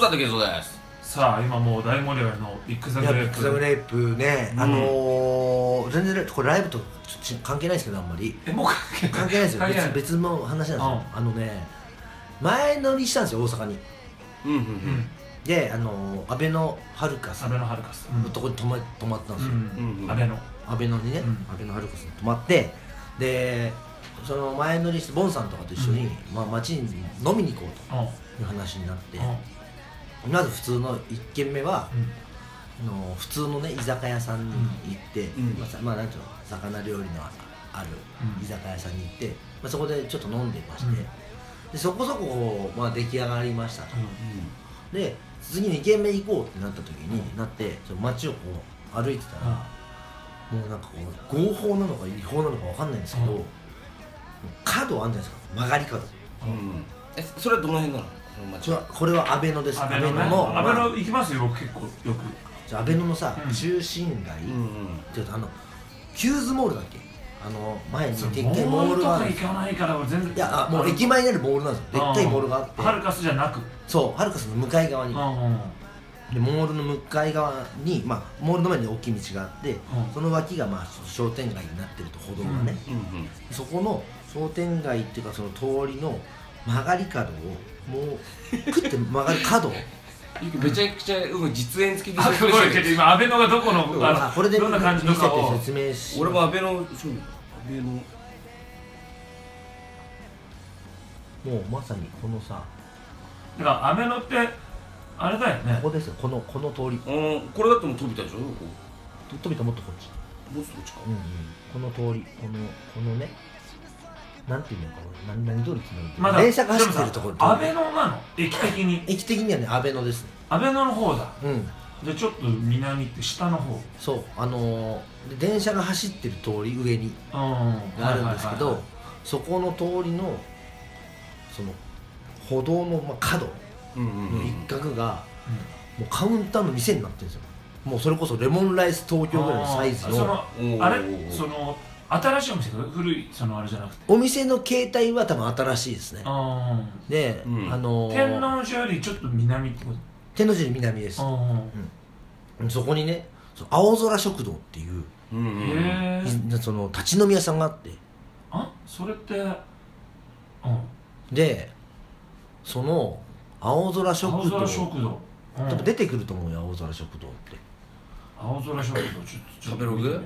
佐藤健三です。 さあ今もう大盛り上がりのビッグザグレープ。 ビッグザグレープね、全然これライブと関係ないですけど、あんまりもう関係ないですよ。別の話なんですよ。前乗りしたんですよ、大阪に。で、阿部のハルカスのとこに泊まったんですよ。阿部のにね、阿部のハルカスに泊まって、でその前乗りしてボンさんとかと一緒に街に飲みに行こうという話になって、まず普通の1軒目は普通のね居酒屋さんに行って、まあなんていうの、魚料理のある居酒屋さんに行って、そこでちょっと飲んでまして、でそこそこ出来上がりましたと。で次2軒目行こうってなった時になって、街をこう歩いてたら、もうなんかこう合法なのか違法なのか分かんないんですけど、角あるんじゃないですか、曲がり角。 それはどの辺なの？ これは阿部野です。阿部野の阿部野行きますよ、僕結構よく。 じゃあ阿部野のさ、中心街っていうとキューズモールだっけ、前にでっかいモールがあるんですよ。 モールとか行かないから俺全然。 いや、もう駅前にあるモールなんですよ。でっかいモールがあって、 ハルカスじゃなく、 そう、ハルカスの向かい側に、でモールの向かい側に、モールの前に大きい道があって、その脇が商店街になってると、歩道がね。そこの商店街っていうか、その通りの曲がり角をもう食って曲がる角をめちゃくちゃ実演付きで説明してる。今阿部野がどこのこれでどんな感じのかを説明し、 俺も阿部野、もうまさにこのさ、 だから阿部野ってあれだよね。 ここですよ、この通り。 これだってもう飛びたでしょ。 飛びたもっとこっち。 もっとこっちか。 この通り、このね、なんていうのかな、何通りっていうの、 まだ電車が走ってるところ。 阿部野なの？駅的に。 駅的にはね、阿部野ですね。 阿部野の方だ。 でちょっと南って下の方。 そう、電車が走ってる通り上にがあるんですけど、そこの通りのその歩道の角の一角がもうカウンターの店になってるんですよ。もうそれこそレモンライス東京ぐらいのサイズの。 あれ、新しいお店、古いあれじゃなくて、 お店の形態は多分新しいですね。で、 天王寺よりちょっと南ってこと？ 天王寺より南です。そこにね、青空食堂っていうその立ち飲み屋さんがあって、 それってで、その青空食堂多分出てくると思うよ、青空食堂って。 青空食堂、ちょっと食べログ？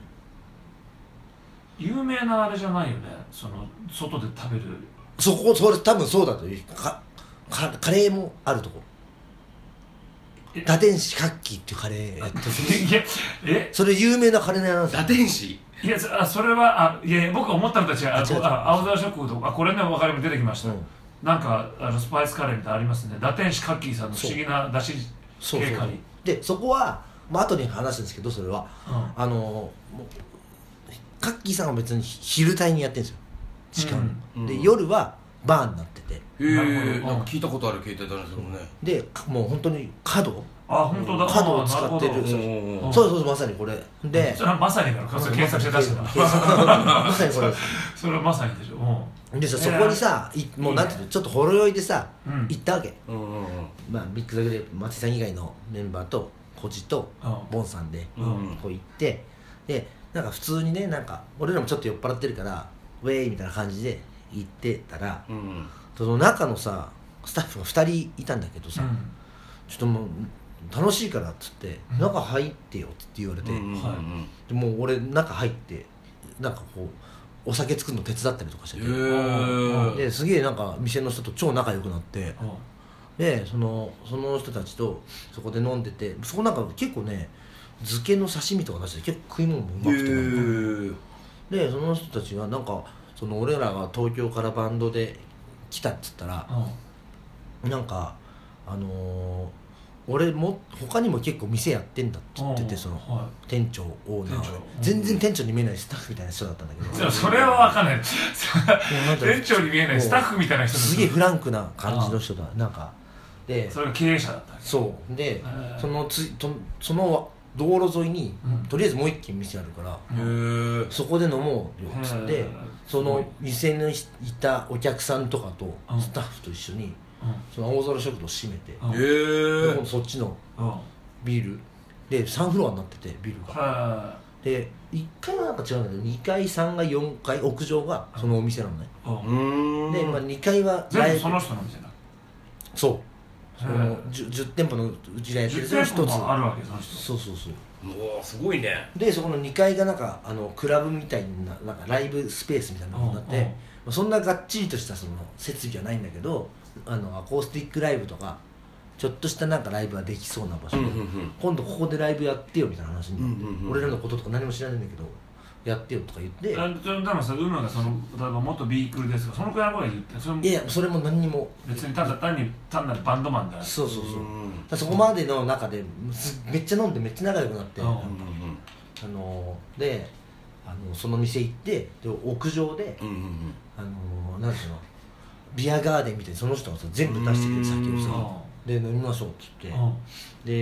有名なあれじゃないよね、外で食べる。 それ多分そうだという。カレーもあるとこ。打天使カッキーっていうカレーやってる。それ有名なカレー屋なんですよ。 打天使？ いや、それは、いや、僕が思ったのと違う。青空食堂、これね、分かりも出てきました。なんかスパイスカレーみたいなのありますね。打天使カッキーさんの不思議なだし系カレーで、そこは後に話すんですけど、それはカッキーさんは別に昼帯にやってるんですよ、しかも。で、夜はバーになってて、 なんか聞いたことある携帯なんですけどね。 で、もう本当に角を使ってる。そうまさにこれで、 それはまさにだろ、検索して出してた。 まさにこれです。 それはまさにでしょ。 でさ、そこにさ、もうなんていうの、ちょっとほろ酔いでさ行ったわけ。ビッグザグレープ松井さん以外のメンバーとコジとボンさんでこう行って、でなんか普通にね、なんか俺らもちょっと酔っ払ってるからウェイみたいな感じで行ってたら、その中のさスタッフが2人いたんだけどさ、ちょっともう楽しいからっつって中入ってよって言われて、でもう俺中入ってなんかこうお酒作るの手伝ったりとかしてて、ですげえなんか店の人と超仲良くなって、でその人たちとそこで飲んでて、そこなんか結構ね、漬けの刺身とか出して結構食い物もうまくて、なんかでその人たちがなんか俺らが東京からバンドで来たっつったら、なんか俺も他にも結構店やってんだって言ってて、その店長オーナー、全然店長に見えないスタッフみたいな人だったんだけど、 それは分かんない。店長に見えないスタッフみたいな人、 すげえフランクな感じの人だ。なんかで、 それが経営者だった。 そうで、その道路沿いにとりあえずもう一軒店あるから、そこで飲もうよっつって、その店にいたお客さんとかとスタッフと一緒にその青空食堂閉めて、 へえ。 でそっちのビルで3フロアになってて、ビルがで1階はなんか違うんだけど、2階3階4階屋上がそのお店なのね。で、まあ、2階は全部その人の店だ。 そうその 10店舗のうちがやってる 10店舗 1 もあるわけ、その人。 そうそうそう。 うわすごいね。 でそこの2階がなんかクラブみたいな、なんかライブスペースみたいなのになって、そんながっちりとしたその設備はないんだけど、アコースティックライブとかちょっとしたなんかライブができそうな場所で、今度ここでライブやってよみたいな話になって、俺らのこととか何も知らないんだけどやってよとか言って、 でもさ、ウノがその例えば元ビークルですが、そのくらいの声言って、 いやそれも何にも別に単なるバンドマンだ。 そうそうそう。そこまでの中でめっちゃ飲んでめっちゃ仲良くなって、でその店行って、で屋上でなんていうの、ビアガーデンみたいにその人がさ全部出してくれる酒をさ、で飲みましょうって言って、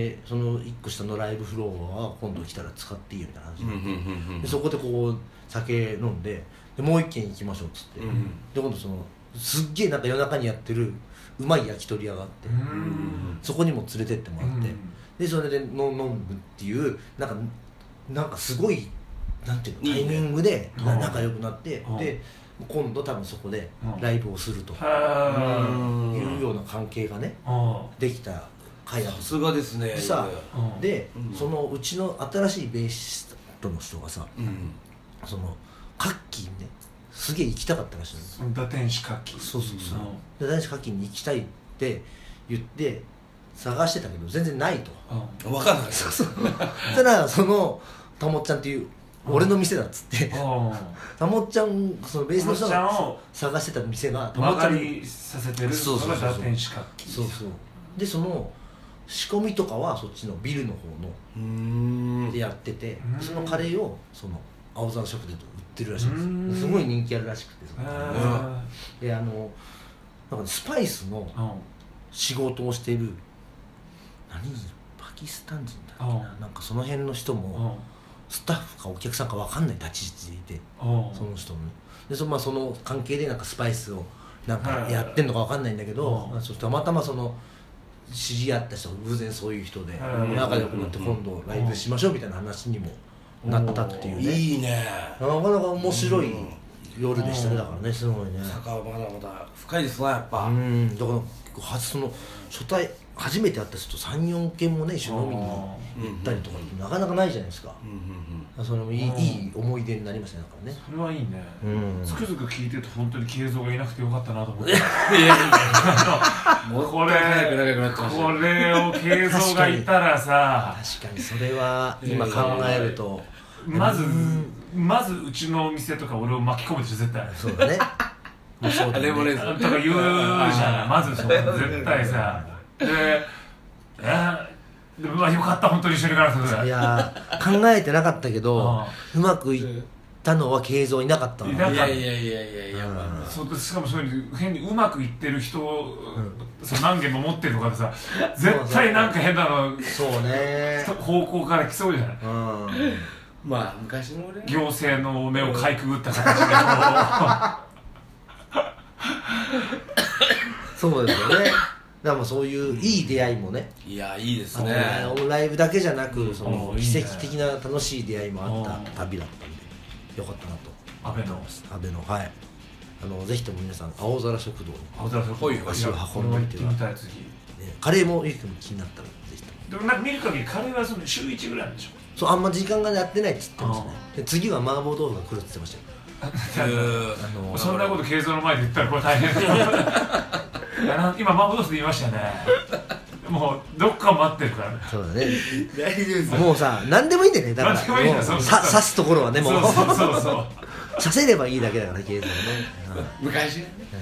でその1個下のライブフロアは今度来たら使っていいよみたいな話になって、でそこでこう酒飲んで、もう1軒行きましょうっつって、で今度そのすっげえなんか夜中にやってるうまい焼き鳥屋があって、そこにも連れてってもらって、でそれで飲むっていうなんかすごいなんていうのタイミングで仲良くなって、で今度多分そこでライブをするというような関係がねできた回だった。 さすがですね。 さでそのうちの新しいベーシストの人がさ、そのカッキーにねすげえ行きたかったらしいんですよ。 打天使カッキー。 そうそうそう。打天使カッキーに行きたいって言って探してたけど全然ないと。 分かんない。 そうそう。ただそのたもっちゃんっていう俺の店だっつってたもっちゃん、そのベースの人が探してた店がたもっちゃんにさせてるのが打天使カッキー。 そうそう。でその仕込みとかはそっちのビルの方のでやってて、そのカレーをその青空食堂で売ってるらしいんですよ。すごい人気あるらしくて、でなんかスパイスの仕事をしているパキスタン人だっけな、なんかその辺の人もスタッフかお客さんか分かんない立ち位置でいて、その人もね、でその関係でなんかスパイスをなんかやってんのか分かんないんだけど、そしたらたまたまその知り合った人が偶然そういう人で仲良くなって今度ライブしましょうみたいな話にもなったっていうね。いいね。 なかなか面白い夜でしたね。だからね、すごいね。 坂はまだまだ深いですな、やっぱ。 だからその初めて会った人と 3,4 軒もね一緒に飲みに行ったりとかなかなかないじゃないですか。それもいい思い出になりましたね。だからね。 それはいいね。つくづく聞いてると本当に慶三がいなくてよかったなと思って。これを慶三がいたらさ、 確かにそれは今考えるとまずうちのお店とか俺を巻き込むでしょ絶対。 そうだね。 レモネーズとか言うじゃない。まずそう絶対さ。でまあよかった本当に一緒に行かなくて。 いや考えてなかったけどうまくいったのは慶三いなかったの。 いやそうしかもそういう変にうまくいってる人何軒も持ってるとかでさ、絶対なんか変なのそうね方向から来そうじゃない。 まあ昔のね行政の目をかいくぐった形でそうですよね。だからそういういい出会いもね、 いやいいですね。 ライブだけじゃなくその奇跡的な楽しい出会いもあった旅だったんでよかったなと。 安倍のはい。ぜひとも皆さん青空食堂に足を運んでみては。カレーも気になったらぜひとも。 でもなんか見る限りカレーはその週1ぐらいなんでしょ。 そうあんま時間がやってないっつってますね。で次は麻婆豆腐が来るって言ってましたよ。 そんなこと慶三の前で言ったらこれ大変だ。今麻婆豆腐で言いましたよね。もうどっか待ってるから。 そうだね。もうさ何でもいいんだよね。だから刺すところはねもうそう刺せればいいだけだから慶三はね。 昔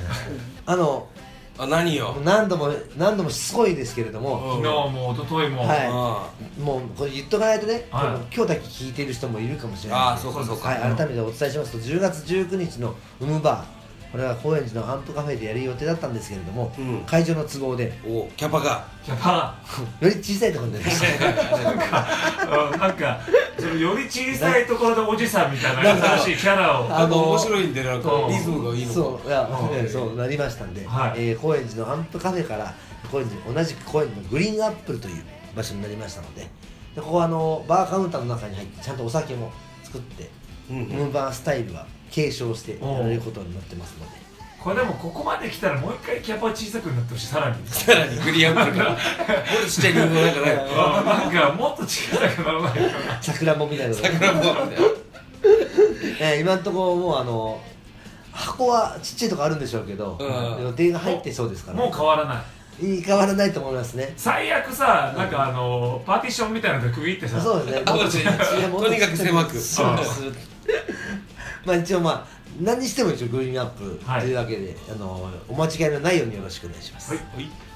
何よ何度もしつこいですけれども、 昨日も一昨日ももうこれ言っとかないとね、今日だけ聞いてる人もいるかもしれない。 そうか改めてお伝えしますと10月19日のウムバー、これは高円寺のアンプカフェでやる予定だったんですけれども、会場の都合でキャパより小さいところでなんかより小さいところでおじさんみたいな新しいキャラを面白いんで、なんかリズムがいいのか。 そうなりましたんで、高円寺のアンプカフェから同じく高円寺のグリーンアップルという場所になりましたので、ここはバーカウンターの中に入ってちゃんとお酒も作ってムンバースタイルは継承してやられることになってますので、 これでもここまで来たらもう一回キャパ小さくなってほしい。さらにグリーンアップルからもっとちっちゃいリンゴなんかなんかもっと小さくならないかな。 桜もみたいな桜もみたいな。 今のところもう箱はちっちゃいとこあるんでしょうけど、予定が入ってそうですから、 もう変わらない。 変わらないと思いますね。 最悪さ、なんかパーティションみたいなので区切ってさ、 そうですね、 とにかく狭くまあ一応何にしても一応グリーンアップというわけで、お間違いのないようによろしくお願いします。 はい。